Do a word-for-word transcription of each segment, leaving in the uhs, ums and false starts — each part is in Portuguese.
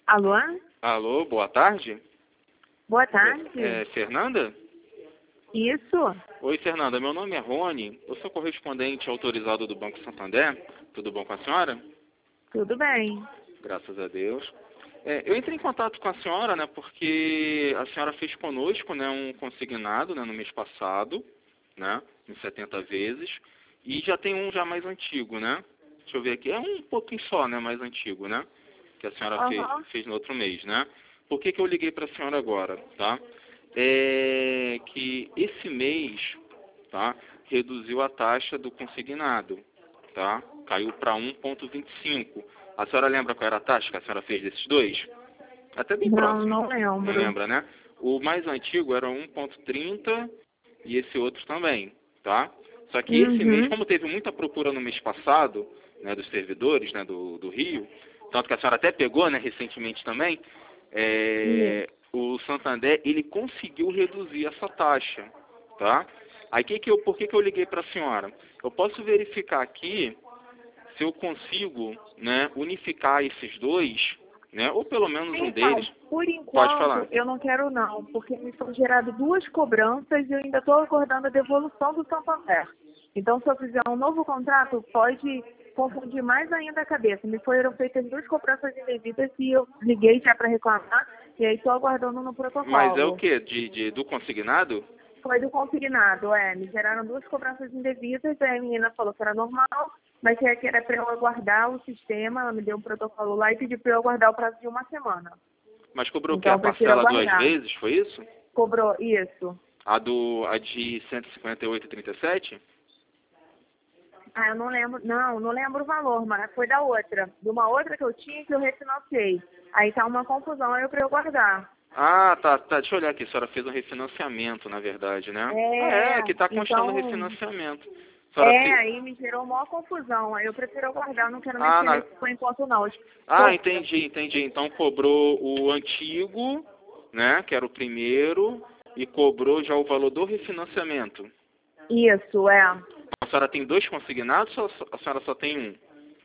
Alô? Alô, boa tarde. Boa tarde. É, é, Fernanda? Isso. Oi, Fernanda. Meu nome é Rony. Eu sou correspondente autorizado do Banco Santander. Tudo bom com a senhora? Tudo bem. Graças a Deus. É, eu entrei em contato com a senhora, né, porque a senhora fez conosco, né, um consignado, né, no mês passado, né, em setenta vezes, e já tem um já mais antigo, né? Deixa eu ver aqui. É um pouquinho só, né, mais antigo, né? Que a senhora Uhum. fez, fez no outro mês, né? Por que que eu liguei para a senhora agora, tá? É que esse mês, tá, reduziu a taxa do consignado, tá? Caiu para um vírgula vinte e cinco. A senhora lembra qual era a taxa que a senhora fez desses dois? Até bem Não, próximo. não lembro. Não lembra, né? O mais antigo era um vírgula trinta e esse outro também, tá? Só que esse mês, Uhum. como teve muita procura no mês passado, né, dos servidores, né, do, do Rio, tanto que a senhora até pegou, né, recentemente também, Isso. é, o Santander, ele conseguiu reduzir essa taxa, tá? Aí, que que eu, por que que eu liguei para a senhora? Eu posso verificar aqui se eu consigo, né, unificar esses dois, né, ou pelo menos um Então, deles. por Pode enquanto, falar. eu não quero não, porque me foram geradas duas cobranças e eu ainda estou aguardando a devolução do Santander. Então, se eu fizer um novo contrato, pode confundir mais ainda a cabeça. Me foram feitas duas cobranças indevidas e eu liguei já para reclamar e aí estou aguardando no Mas é o protocolo. que? De, de, do consignado? Foi do consignado, é. Me geraram duas cobranças indevidas, aí a menina falou que era normal, mas que era para eu aguardar o sistema, ela me deu um protocolo lá e pediu para eu aguardar o prazo de uma semana. Mas cobrou o quê? Então A eu prefiro parcela duas aguardar. vezes, foi isso? Cobrou isso. A, do, a de cento e cinquenta e oito e trinta e sete? Ah, eu não lembro, não, não lembro o valor, mas foi da outra. De uma outra que eu tinha que eu refinanciei. Aí tá uma confusão, aí eu para eu guardar. Ah, tá, tá. Deixa eu olhar aqui. A senhora fez um refinanciamento, na verdade, né? Ah, é, É, aqui tá constando então, refinanciamento. A senhora é, fez... aí me gerou maior confusão. Aí eu prefiro aguardar, não quero Ah, mexer na... nesse por enquanto não. ah, Tô- entendi, entendi. Então cobrou o antigo, né, que era o primeiro, e cobrou já o valor do refinanciamento. Isso, é. A senhora tem dois consignados ou a senhora só tem um?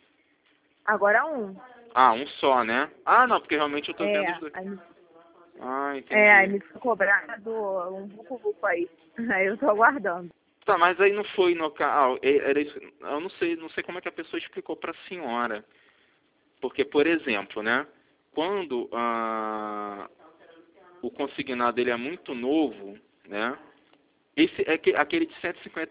Agora um. Ah, um só, né? Ah, não, porque realmente eu tô É, vendo os dois. aí, me- Ah, é, aí entendi. me foi cobrado um buco-buco aí. Aí eu tô aguardando. Tá, mas aí não foi no ca- ah, é- era isso. Eu não sei, não sei como é que a pessoa explicou para a senhora. Porque, por exemplo, né? Quando ah, o consignado ele é muito novo, né? Esse é que- aquele de cento e cinquenta